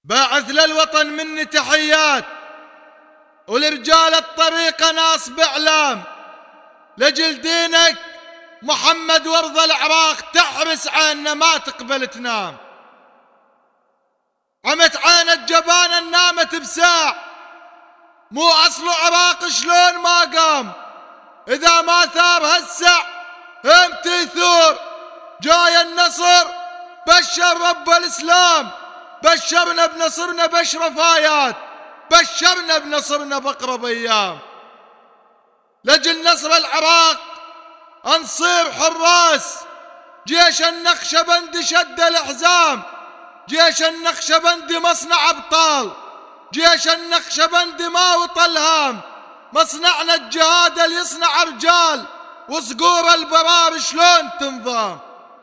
باعث للوطن مني تحيات، ولرجال الطريقة ناصب إعلام، لجل دينك محمد وارض العراق تحرس عيننا ما تقبل تنام. عمت عين الجبان نامت بساع، مو أصل عراق شلون ما قام، إذا ما ثار هالسع امتى يثور، جاي النصر بشر رب الإسلام، بشرنا بنصرنا بأشرف آيات، بشرنا بنصرنا بأقرب أيام. لجل نصر العراق نصير حراس، جيش النخشبندي شد الأحزام، جيش النخشبندي مصنع أبطال، جيش النخشبندي ما وطل هام، مصنعنا الجهاد اللي يصنع رجال، وصقور البرار شلون تنظام.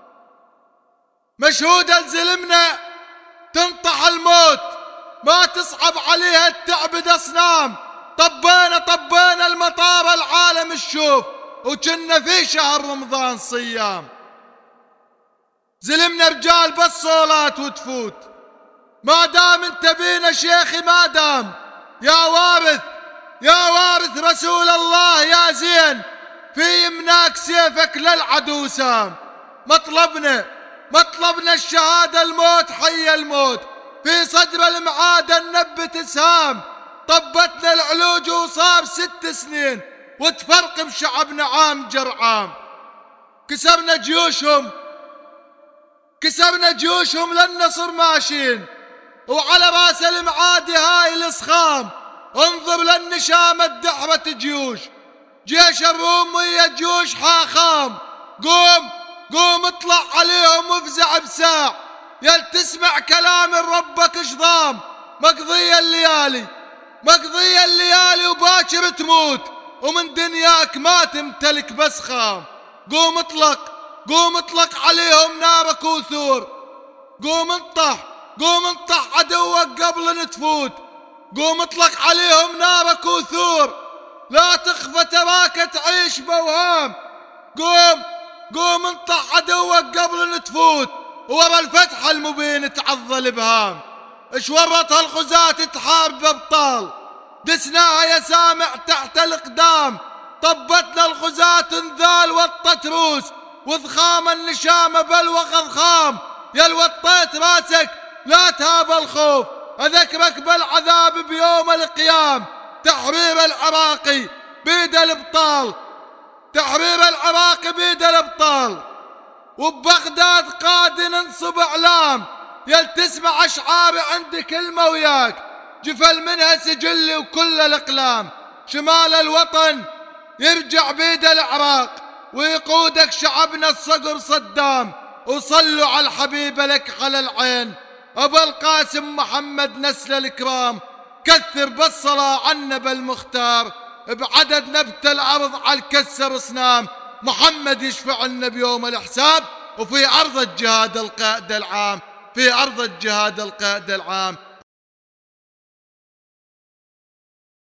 مشهود الزلمنا تنطح الموت، ما تصعب عليها التعبد أصنام، طبينا المطار العالم الشوف، وكنا في شهر رمضان صيام. زلمنا رجال بالصولات وتفوت، ما دام انت بينا شيخي ما دام، يا وارث رسول الله يا زين، في يمناك سيفك للعدو سام. مطلبنا الشهادة الموت حي الموت، في صدر المعادة نبت سهام، طبتنا العلوج وصار 6 سنين، وتفرق بشعبنا عام جرعام. كسرنا جيوشهم للنصر ماشين، وعلى راس المعادي هاي الاسخام، انظر للنشامة دحرة جيوش، جيش الروم ويا جيوش حاخام. قوم اطلع عليهم وافزع بساع، يل تسمع كلام ربك شضام، مقضية الليالي وباكر تموت، ومن دنياك ما تمتلك بس خام. قوم اطلق عليهم نارك وثور، قوم انطح عدوك قبل ان تفوت، قوم اطلق عليهم نارك وثور، لا تخفى تراك تعيش بوهام. قوم انطح عدوك قبل ان تفوت، ورا الفتح المبين تعض الابهام. اشورتها الغزاة تحارب بابطال، دسناها يا سامع تحت الاقدام، طبتنا الغزاة انذال وطت روس، وضخام النشامة بلوى خضخام. يا الوطيت راسك لا تهاب الخوف، اذكرك بالعذاب بيوم القيام. تحرير العراقي بيد الابطال، وببغداد قاد ننصب اعلام، يل تسمع اشعاري عندي كلمة وياك، جفل منها سجلي وكل الاقلام. شمال الوطن يرجع بيد العراق، ويقودك شعبنا الصقر صدام، وصلوا على الحبيب لك على العين، ابو القاسم محمد نسل الكرام. كثر بالصلاة على النبي المختار، بعدد نبت الارض على الكسر صنام. محمد يشفع لنا بيوم الحساب، وفي ارض الجهاد القائد العام، في ارض الجهاد القائد العام.